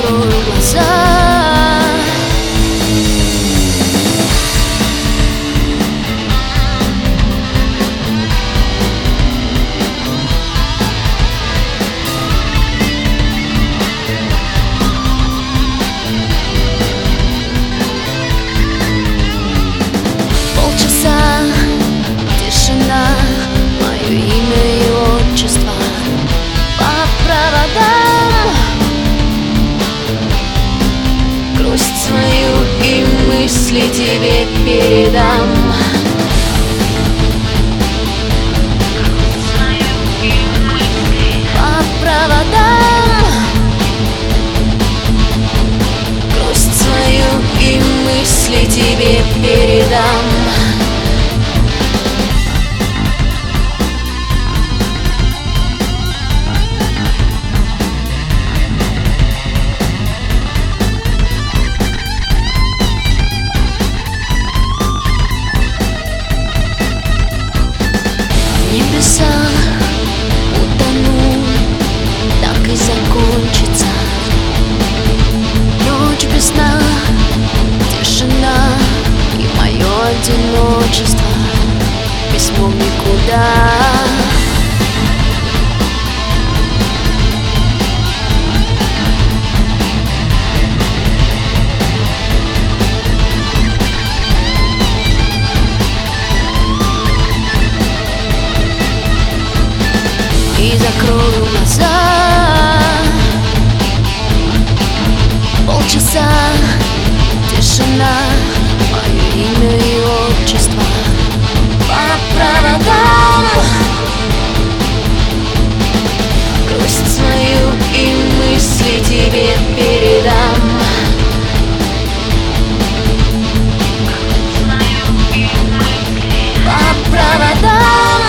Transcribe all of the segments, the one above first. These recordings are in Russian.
закрою глаза. Полчаса тишина, мое имя и отчество по проводам. Грусть свою и мысли тебе передам. По проводам. Грусть свою и мысли тебе передам. Небеса утону, так и закончится. Ночь без сна, тишина и мое одиночество письмом никуда. И закрою глаза. Полчаса тишина, мое имя и отчество по проводам. Грусть свою и мысли тебе передам. По проводам.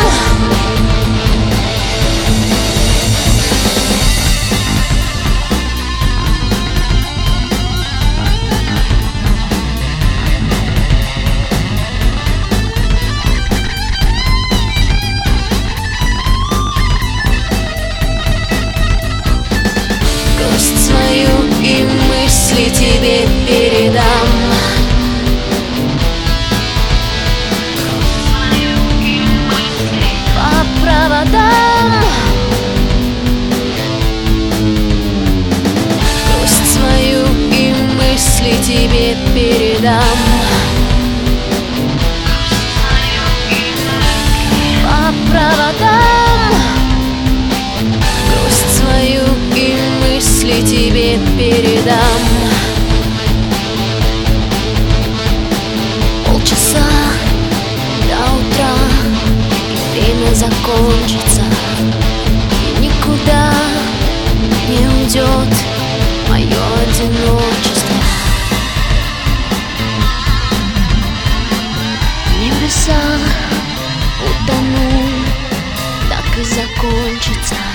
И мысли тебе передам. По проводам. Грусть свою и мысли тебе передам. По проводам. Грусть свою и мысли тебе передам. Полчаса до утра, и время закончится, и никуда не уйдет мое одиночество. Небеса утону, так и закончится.